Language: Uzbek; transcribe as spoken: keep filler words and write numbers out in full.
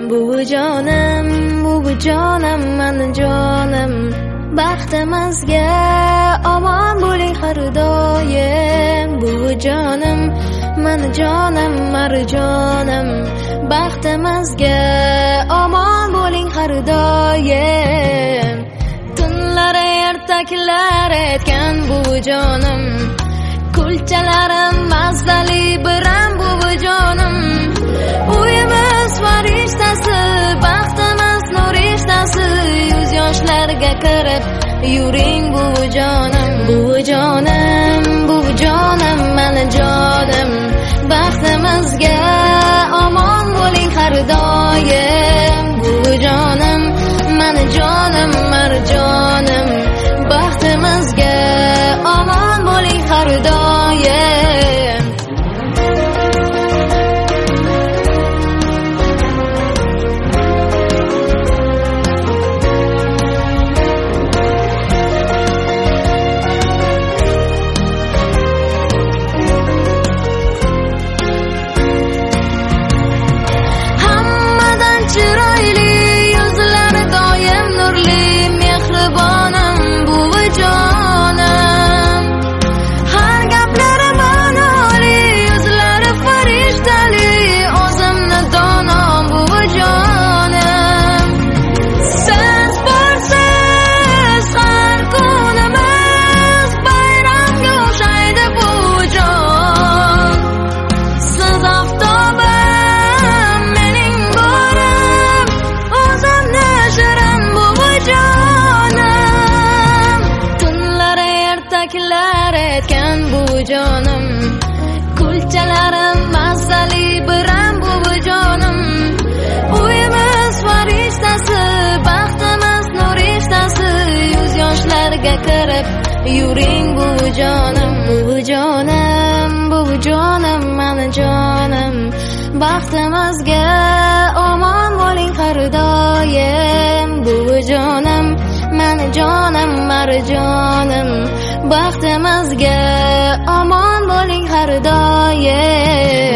buvijonim, buvijonim, mani jonim, baxtimizga omon bo'ling har doim. Buvijonim, mani jonim, marjonim, baxtimizga omon bo'ling har doim. Tunlar ertaklar etgan buvijonim, kulchalarim mazali biram buvijonim. Uyimiz farishtasi, baxtimiz nurishtasi, yuz yoshlarga kirib yuring buvijonim. Buvijonim, buvijonim, mani jonim, baxtimizga omon bo'ling har doim. Buvijonim, mani jonim, marjonim, baxtimizga omon bo'ling har doim. Hammadan chiroyli yuzlari doim nurli, mehribonim buvijonim. Har gaplari ma'noli, yuzlari farishtali, o'zimni donom buvijonim. Siz borsiz har kunimiz bayramga o'xshaydi buvijon. Siz oftobim, mening nurim, o'zimni shirin buvijonim. Tunlar ertaklar etgan buvijonim, kulchalarim mazali biram buvijonim. Uyimiz farishtasi, baxtimiz nurishtasi, yuz yoshlarga kirib yuring buvijonim. Buvijonim, buvijonim, mani jonim, baxtimizga omon bo'ling har doim. Buvijonim, mani jonim, marjonim, baxtimizga omon bo'ling har doim.